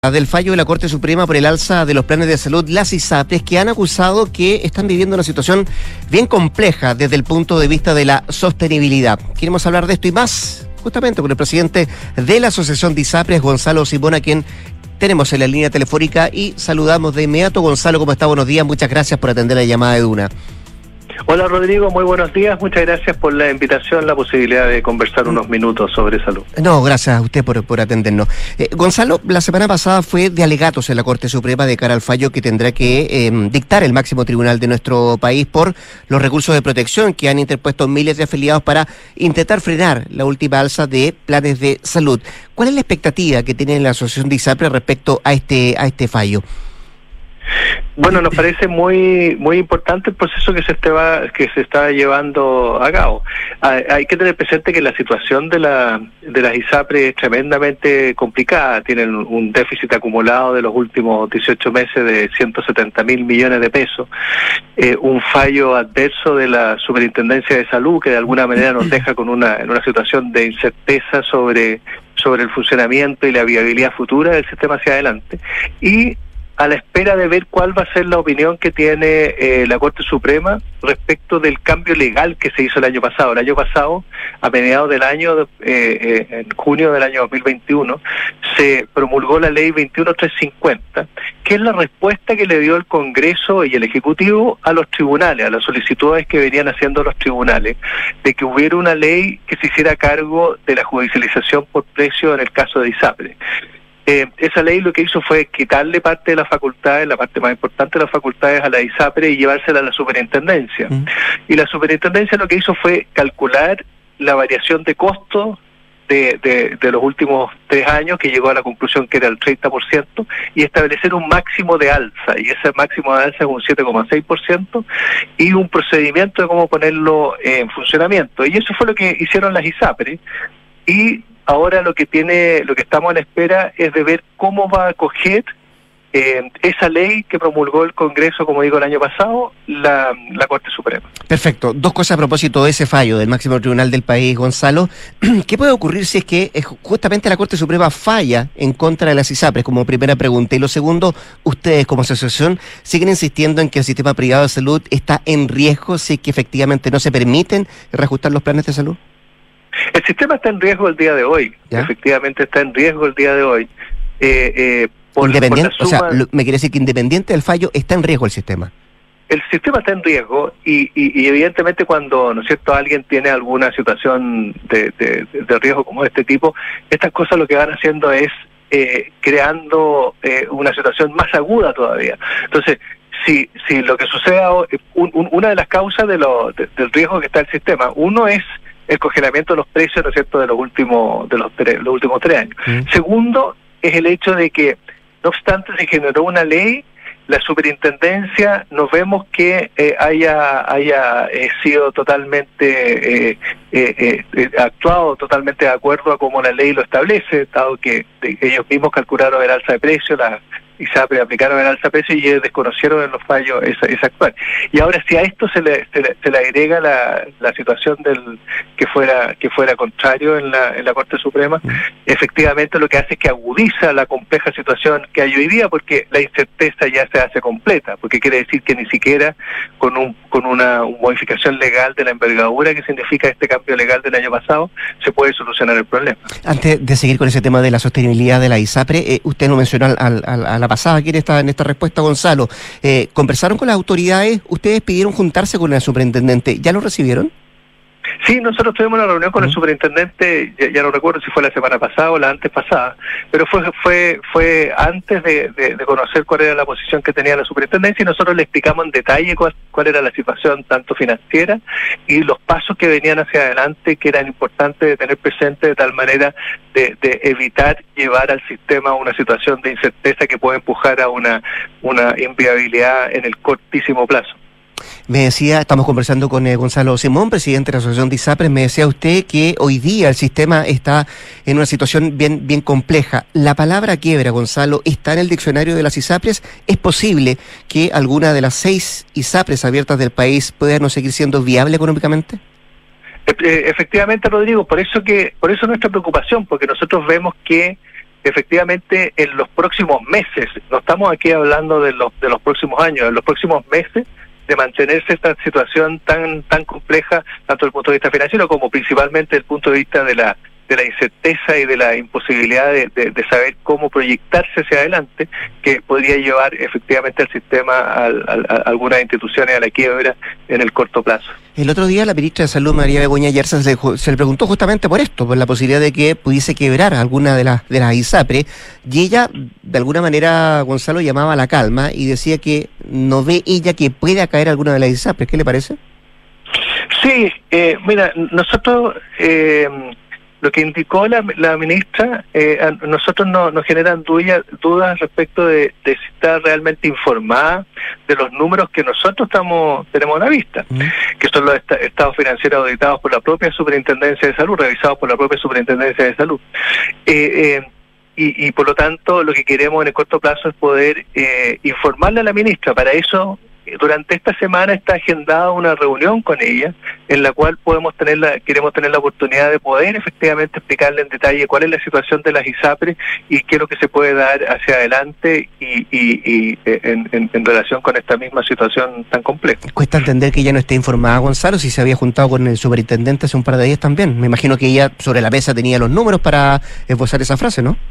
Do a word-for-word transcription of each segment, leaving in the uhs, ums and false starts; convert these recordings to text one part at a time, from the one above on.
Del fallo de la Corte Suprema por el alza de los planes de salud, las ISAPRES, que han acusado que están viviendo una situación bien compleja desde el punto de vista de la sostenibilidad. Queremos hablar de esto y más, justamente con el presidente de la Asociación de ISAPRES, Gonzalo Simón, a quien tenemos en la línea telefónica y saludamos de inmediato. Gonzalo, ¿cómo está? Buenos días, muchas gracias por atender la llamada de Duna. Hola Rodrigo, muy buenos días, muchas gracias por la invitación, la posibilidad de conversar unos minutos sobre salud. No, gracias a usted por, por atendernos. Eh, Gonzalo, la semana pasada fue de alegatos en la Corte Suprema de cara al fallo que tendrá que eh, dictar el máximo tribunal de nuestro país por los recursos de protección que han interpuesto miles de afiliados para intentar frenar la última alza de planes de salud. ¿Cuál es la expectativa que tiene la Asociación de ISAPRES respecto a este, a este fallo? Bueno, nos parece muy muy importante el proceso que se está que se está llevando a cabo. Hay, hay que tener presente que la situación de la de las ISAPRES es tremendamente complicada. Tienen un déficit acumulado de los últimos dieciocho meses de ciento setenta mil millones de pesos, eh, un fallo adverso de la Superintendencia de Salud que de alguna manera nos deja con una en una situación de incerteza sobre sobre el funcionamiento y la viabilidad futura del sistema hacia adelante, y a la espera de ver cuál va a ser la opinión que tiene eh, la Corte Suprema respecto del cambio legal que se hizo el año pasado. El año pasado, a mediados del año, eh, eh, en junio del año dos mil veintiuno, se promulgó la ley veintiuno mil trescientos cincuenta, que es la respuesta que le dio el Congreso y el Ejecutivo a los tribunales, a las solicitudes que venían haciendo los tribunales, de que hubiera una ley que se hiciera cargo de la judicialización por precio en el caso de ISAPRES. Eh, esa ley lo que hizo fue quitarle parte de las facultades, la parte más importante de las facultades a la ISAPRES y llevársela a la superintendencia. Mm. Y la superintendencia lo que hizo fue calcular la variación de costos de, de, de los últimos tres años, que llegó a la conclusión que era el treinta por ciento, y establecer un máximo de alza, y ese máximo de alza es un siete coma seis por ciento, y un procedimiento de cómo ponerlo en funcionamiento. Y eso fue lo que hicieron las ISAPRES, y ahora lo que tiene, lo que estamos en espera es de ver cómo va a acoger eh, esa ley que promulgó el Congreso, como digo, el año pasado, la, la Corte Suprema. Perfecto. Dos cosas a propósito de ese fallo del máximo tribunal del país, Gonzalo. ¿Qué puede ocurrir si es que justamente la Corte Suprema falla en contra de las ISAPRES, como primera pregunta? Y lo segundo, ustedes como asociación siguen insistiendo en que el sistema privado de salud está en riesgo si es que efectivamente no se permiten reajustar los planes de salud. El sistema está en riesgo el día de hoy, ¿ya? Efectivamente está en riesgo el día de hoy. Eh, eh, por, independiente, por la suma, o sea, lo, me quiere decir que independiente del fallo está en riesgo el sistema. El sistema está en riesgo y, y, y evidentemente cuando, ¿no es cierto?, alguien tiene alguna situación de, de, de riesgo como de este tipo, estas cosas lo que van haciendo es eh, creando eh, una situación más aguda todavía. Entonces, si si lo que suceda, un, un, una de las causas de lo, de, del riesgo que está el sistema, uno es el congelamiento de los precios, ¿no es cierto?, de los últimos de los, tres, los últimos tres años. Mm. Segundo, es el hecho de que, no obstante se generó una ley, la superintendencia, nos vemos que eh, haya haya eh, sido totalmente, eh, eh, eh, actuado totalmente de acuerdo a como la ley lo establece, dado que de, ellos mismos calcularon el alza de precios, la ISAPRES aplicaron el alza de precio y ellos desconocieron en los fallos esa, esa actual. Y ahora si a esto se le, se le, se le agrega la, la situación del que fuera que fuera contrario en la en la Corte Suprema, mm. efectivamente lo que hace es que agudiza la compleja situación que hay hoy día, porque la incerteza ya se hace completa, porque quiere decir que ni siquiera con un con una, una modificación legal de la envergadura que significa este cambio legal del año pasado se puede solucionar el problema. Antes de seguir con ese tema de la sostenibilidad de la ISAPRES, eh, usted lo mencionó al, al, a la pasada aquí en esta, en esta respuesta, Gonzalo. Eh, ¿Conversaron con las autoridades? ¿Ustedes pidieron juntarse con el superintendente? ¿Ya lo recibieron? Sí, nosotros tuvimos una reunión con el superintendente, ya, ya no recuerdo si fue la semana pasada o la antes pasada, pero fue fue fue antes de, de, de conocer cuál era la posición que tenía la superintendencia, y nosotros le explicamos en detalle cuál, cuál era la situación tanto financiera y los pasos que venían hacia adelante, que eran importantes de tener presente, de tal manera de, de evitar llevar al sistema a una situación de incerteza que puede empujar a una, una inviabilidad en el cortísimo plazo. Me decía, estamos conversando con eh, Gonzalo Simón, presidente de la Asociación de ISAPRES, me decía usted que hoy día el sistema está en una situación bien bien compleja. La palabra quiebra, Gonzalo, está en el diccionario de las ISAPRES. ¿Es posible que alguna de las seis ISAPRES abiertas del país pueda no seguir siendo viable económicamente? Efectivamente, Rodrigo, por eso que por eso nuestra preocupación, porque nosotros vemos que efectivamente en los próximos meses, no estamos aquí hablando de los de los próximos años, en los próximos meses, de mantenerse esta situación tan tan compleja, tanto desde el punto de vista financiero como principalmente desde el punto de vista de la de la incerteza y de la imposibilidad de, de, de saber cómo proyectarse hacia adelante, que podría llevar efectivamente al sistema, a, a, a algunas instituciones a la quiebra en el corto plazo. El otro día la ministra de Salud, María Begoña Yerza, se, se le preguntó justamente por esto, por la posibilidad de que pudiese quebrar alguna de las de las ISAPRE, y ella, de alguna manera, Gonzalo, llamaba a la calma y decía que no ve ella que pueda caer alguna de las ISAPRE. ¿Qué le parece? Sí, eh, mira, nosotros... Eh, Lo que indicó la, la ministra, eh, a nosotros no, nos generan dudas, dudas respecto de, de si está realmente informada de los números que nosotros estamos tenemos a la vista, mm. que son los est- estados financieros auditados por la propia Superintendencia de Salud, revisados por la propia Superintendencia de Salud. Eh, eh, y, y por lo tanto, lo que queremos en el corto plazo es poder eh, informarle a la ministra. Para eso, durante esta semana está agendada una reunión con ella, en la cual podemos tener la, queremos tener la oportunidad de poder efectivamente explicarle en detalle cuál es la situación de las ISAPRE y qué es lo que se puede dar hacia adelante y, y, y en, en, en relación con esta misma situación tan compleja. Cuesta entender que ella no esté informada, Gonzalo, si se había juntado con el superintendente hace un par de días también. Me imagino que ella sobre la mesa tenía los números para esbozar esa frase, ¿no?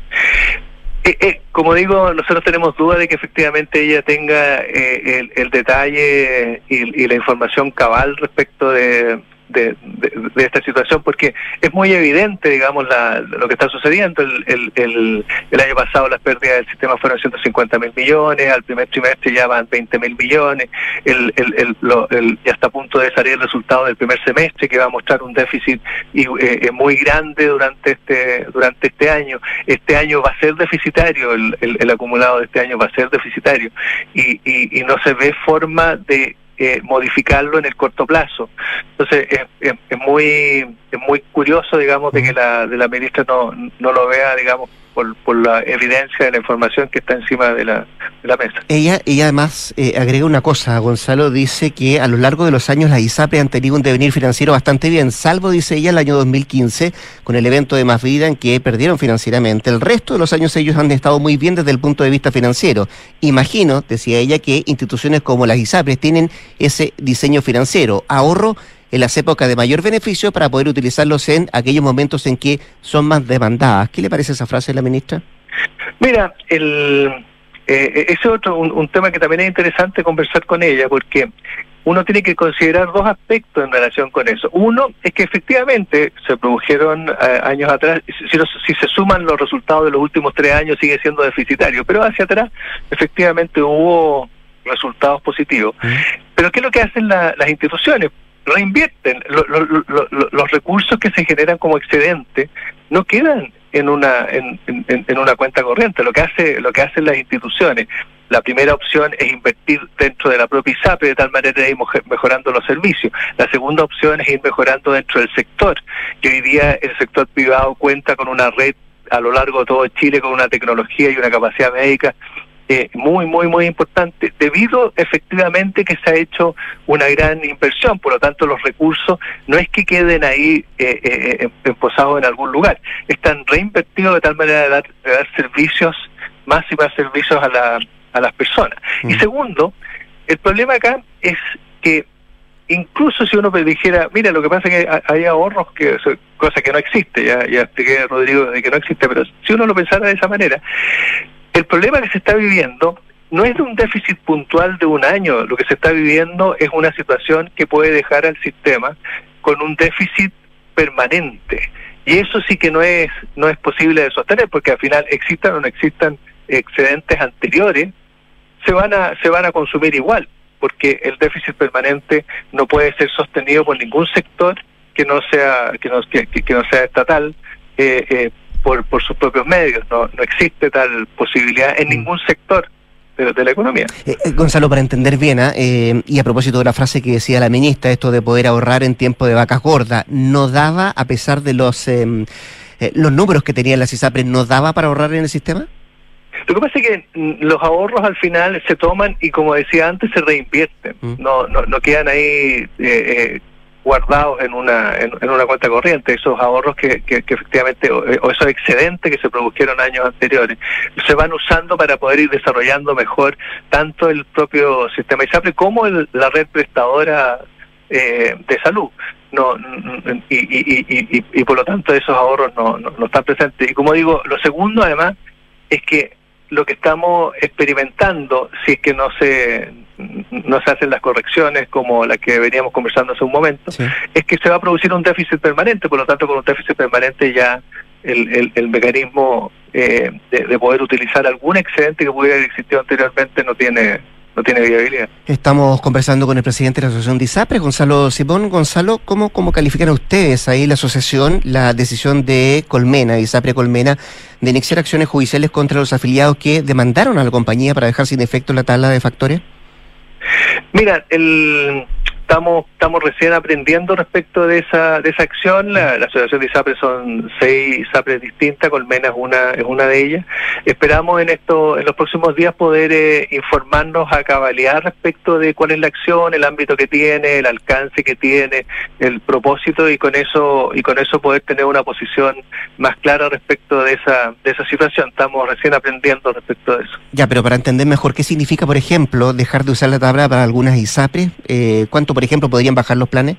Eh, eh, como digo, nosotros tenemos duda de que efectivamente ella tenga eh, el, el detalle y, y la información cabal respecto de, de, de, de esta situación, porque es muy evidente, digamos, la, lo que está sucediendo. El, el, el, el año pasado las pérdidas del sistema fueron ciento cincuenta mil millones, al primer trimestre ya van veinte mil millones, el, el, el, lo, el, ya está a punto de salir el resultado del primer semestre, que va a mostrar un déficit y, eh, muy grande durante este durante este año. Este año va a ser deficitario, el, el, el acumulado de este año va a ser deficitario, y, y, y no se ve forma de Eh, modificarlo en el corto plazo. Entonces es, es, es muy es muy curioso, digamos, de que la de la ministra no no lo vea, digamos, por, por la evidencia de la información que está encima de la, de la mesa. Ella ella además eh, agrega una cosa, Gonzalo, dice que a lo largo de los años las ISAPRE han tenido un devenir financiero bastante bien, salvo, dice ella, el año dos mil quince, con el evento de Más Vida en que perdieron financieramente. El resto de los años ellos han estado muy bien desde el punto de vista financiero. Imagino, decía ella, que instituciones como las ISAPRE tienen ese diseño financiero, ahorro en las épocas de mayor beneficio para poder utilizarlos en aquellos momentos en que son más demandadas. ¿Qué le parece esa frase de la ministra? Mira, el eh, ese es otro un, un tema que también es interesante conversar con ella, porque uno tiene que considerar dos aspectos en relación con eso. Uno es que efectivamente se produjeron eh, años atrás, si, si se suman los resultados de los últimos tres años sigue siendo deficitario, pero hacia atrás efectivamente hubo resultados positivos. ¿Mm? Pero ¿qué es lo que hacen la, las instituciones? Reinvierten lo, lo, lo, lo, los recursos que se generan como excedente, no quedan en una en, en, en una cuenta corriente. Lo que hace lo que hacen las instituciones, la primera opción es invertir dentro de la propia ISAPRE, de tal manera de ir mejorando los servicios. La segunda opción es ir mejorando dentro del sector, que hoy día el sector privado cuenta con una red a lo largo de todo Chile, con una tecnología y una capacidad médica Eh, muy, muy, muy importante, debido efectivamente que se ha hecho una gran inversión. Por lo tanto, los recursos no es que queden ahí eh, eh, emposados en algún lugar, están reinvertidos de tal manera de dar, de dar servicios, más y más servicios a, la, a las personas. Mm. Y segundo, el problema acá es que incluso si uno dijera, mira, lo que pasa es que hay ahorros, que cosa que no existe, ya, ya expliqué, Rodrigo, de que no existe, pero si uno lo pensara de esa manera, el problema que se está viviendo no es de un déficit puntual de un año. Lo que se está viviendo es una situación que puede dejar al sistema con un déficit permanente. Y eso sí que no es no es posible de sostener, porque al final existan o no existan excedentes anteriores, se van a se van a consumir igual, porque el déficit permanente no puede ser sostenido por ningún sector que no sea que no que, que no sea estatal. Eh, eh, Por, por sus propios medios. No, no existe tal posibilidad en ningún sector de, de la economía. Eh, eh, Gonzalo, para entender bien, eh, y a propósito de la frase que decía la ministra, esto de poder ahorrar en tiempo de vacas gordas, ¿no daba, a pesar de los eh, eh, los números que tenían las ISAPRE, no daba para ahorrar en el sistema? Lo que pasa es que los ahorros al final se toman y, como decía antes, se reinvierten. Mm. No, no, no quedan ahí eh, eh, guardados en una en, en una cuenta corriente, esos ahorros que, que, que efectivamente, o, o esos excedentes que se produjeron años anteriores, se van usando para poder ir desarrollando mejor tanto el propio sistema ISAPRE como el, la red prestadora eh, de salud. No, y, y, y, y, y por lo tanto esos ahorros no, no, no están presentes. Y como digo, lo segundo además es que lo que estamos experimentando, si es que no se no se hacen las correcciones como las que veníamos conversando hace un momento, sí, es que se va a producir un déficit permanente. Por lo tanto, con un déficit permanente ya el, el, el mecanismo eh, de, de poder utilizar algún excedente que pudiera haber existido anteriormente no tiene no tiene viabilidad. Estamos conversando con el presidente de la Asociación de ISAPRES, Gonzalo Simón. Gonzalo, ¿cómo, cómo califican ustedes ahí la asociación, la decisión de Colmena, ISAPRE Colmena, de iniciar acciones judiciales contra los afiliados que demandaron a la compañía para dejar sin efecto la tabla de factores? Mira, el... Estamos, estamos recién aprendiendo respecto de esa de esa acción. La, la asociación de ISAPRES son seis ISAPRES distintas, Colmena es una es una de ellas. Esperamos en esto en los próximos días poder eh, informarnos a cabalidad respecto de cuál es la acción, el ámbito que tiene, el alcance que tiene, el propósito, y con eso y con eso poder tener una posición más clara respecto de esa de esa situación. Estamos recién aprendiendo respecto de eso. Ya, pero para entender mejor qué significa, por ejemplo, dejar de usar la tabla para algunas ISAPRES, eh, ¿cuánto por ejemplo podrían bajar los planes?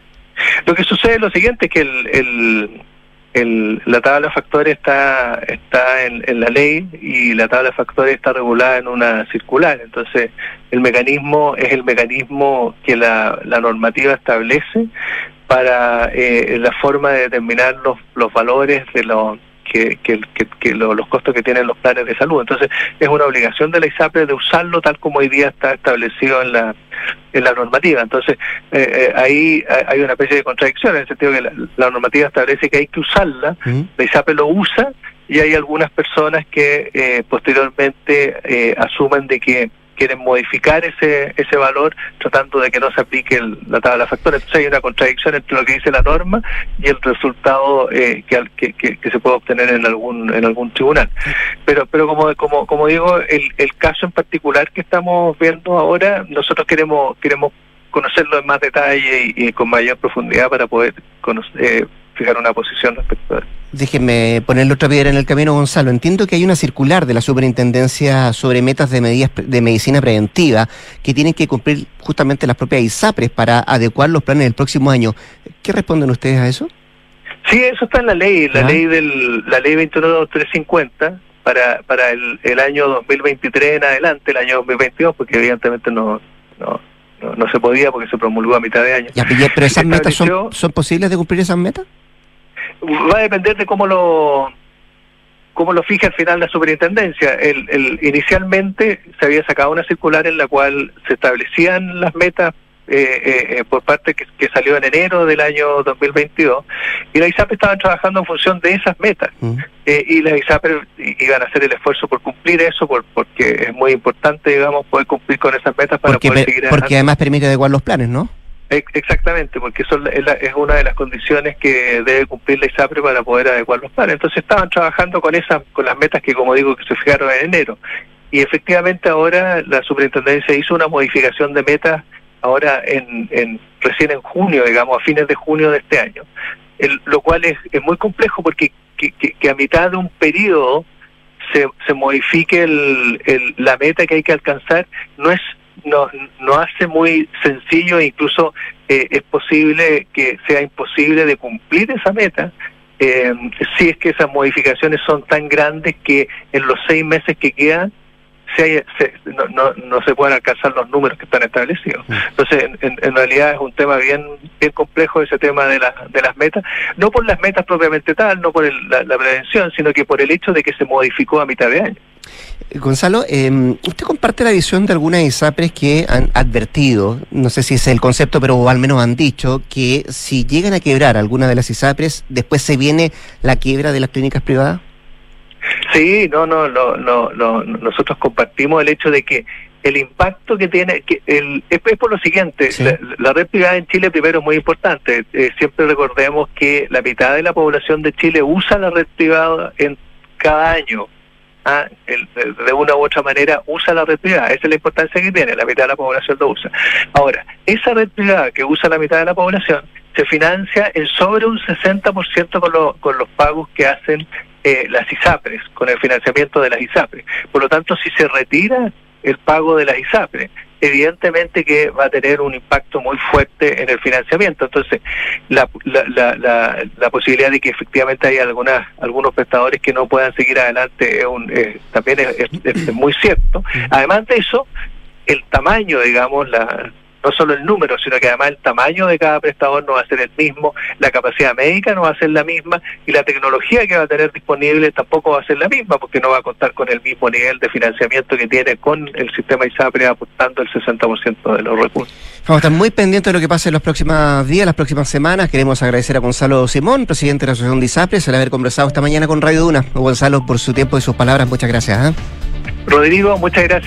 Lo que sucede es lo siguiente, es que el, el, el, la tabla de factores está está en, en la ley, y la tabla de factores está regulada en una circular. Entonces el mecanismo es el mecanismo que la, la normativa establece para eh, la forma de determinar los, los valores de los que, que, que, que lo, los costos que tienen los planes de salud. Entonces es una obligación de la ISAPRE de usarlo tal como hoy día está establecido en la en la normativa. Entonces eh, eh, ahí hay una especie de contradicción, en el sentido que la, la normativa establece que hay que usarla, uh-huh. La ISAPRE lo usa, y hay algunas personas que eh, posteriormente eh, asumen de que quieren modificar ese ese valor tratando de que no se aplique el, la tabla de factores. Entonces hay una contradicción entre lo que dice la norma y el resultado eh, que, que, que, que se puede obtener en algún en algún tribunal. Pero pero como como como digo, el, el caso en particular que estamos viendo ahora, nosotros queremos queremos conocerlo en más detalle y, y con mayor profundidad para poder conocer, eh, fijar una posición respecto a eso. Déjenme ponerle otra piedra en el camino, Gonzalo. Entiendo que hay una circular de la Superintendencia sobre metas de medidas de medicina preventiva que tienen que cumplir justamente las propias ISAPRES para adecuar los planes del próximo año. ¿Qué responden ustedes a eso? Sí, eso está en la ley, la ¿Ah? ley del la ley veintiuno mil trescientos cincuenta para para el, el año dos mil veintitrés en adelante, el año dos mil veintidós, porque evidentemente no no no, no se podía porque se promulgó a mitad de año. Ya, pero esas metas son son posibles de cumplir esas metas. Va a depender de cómo lo cómo lo fija al final la superintendencia. El, el, inicialmente se había sacado una circular en la cual se establecían las metas eh, eh, por parte que, que salió en enero del año dos mil veintidós, y la ISAPRE estaban trabajando en función de esas metas. Uh-huh. eh, y las ISAPRE iban a hacer el esfuerzo por cumplir eso, por, porque es muy importante, digamos, poder cumplir con esas metas para porque, poder seguir porque adelante. Además permite adecuar los planes, ¿no? Exactamente, porque eso es una de las condiciones que debe cumplir la ISAPRE para poder adecuar los planes. Entonces estaban trabajando con esas, con las metas que, como digo, que se fijaron en enero. Y efectivamente ahora la superintendencia hizo una modificación de metas ahora en, en recién en junio, digamos, a fines de junio de este año. El, lo cual es, es muy complejo, porque que, que, que a mitad de un periodo se, se modifique el, el, la meta que hay que alcanzar, no es no no hace muy sencillo, e incluso eh, es posible que sea imposible de cumplir esa meta eh, si es que esas modificaciones son tan grandes que en los seis meses que quedan se haya, se, no, no, no se puedan alcanzar los números que están establecidos. Entonces, en, en realidad es un tema bien bien complejo ese tema de, la, de las metas, no por las metas propiamente tal, no por el, la, la prevención, sino que por el hecho de que se modificó a mitad de año. Gonzalo, eh, ¿usted comparte la visión de algunas ISAPRES que han advertido, no sé si es el concepto, pero al menos han dicho, que si llegan a quebrar alguna de las ISAPRES, después se viene la quiebra de las clínicas privadas? Sí, no, no, no, no, no, nosotros compartimos el hecho de que el impacto que tiene, que el, es, es por lo siguiente, sí. la, la red privada en Chile primero es muy importante, eh, siempre recordemos que la mitad de la población de Chile usa la red privada en cada año. ¿ah? El, de una u otra manera usa la red privada. Esa es la importancia que tiene, la mitad de la población lo usa. Ahora, esa red privada que usa la mitad de la población se financia en sobre un sesenta por ciento con, lo, con los pagos que hacen eh, las ISAPRES, con el financiamiento de las ISAPRES. Por lo tanto, si se retira el pago de las ISAPRES, evidentemente que va a tener un impacto muy fuerte en el financiamiento. Entonces, la, la, la, la, la posibilidad de que efectivamente haya algunas, algunos prestadores que no puedan seguir adelante es un, eh, también es, es, es muy cierto. Además de eso, el tamaño, digamos, la no solo el número, sino que además el tamaño de cada prestador no va a ser el mismo, la capacidad médica no va a ser la misma y la tecnología que va a tener disponible tampoco va a ser la misma, porque no va a contar con el mismo nivel de financiamiento que tiene con el sistema ISAPRE, aportando el sesenta por ciento de los recursos. Vamos a estar muy pendientes de lo que pase en los próximos días, las próximas semanas. Queremos agradecer a Gonzalo Simón, presidente de la Asociación de ISAPRES, al haber conversado esta mañana con Radio Duna. Gonzalo, por su tiempo y sus palabras, muchas gracias. ¿eh? Rodrigo, muchas gracias.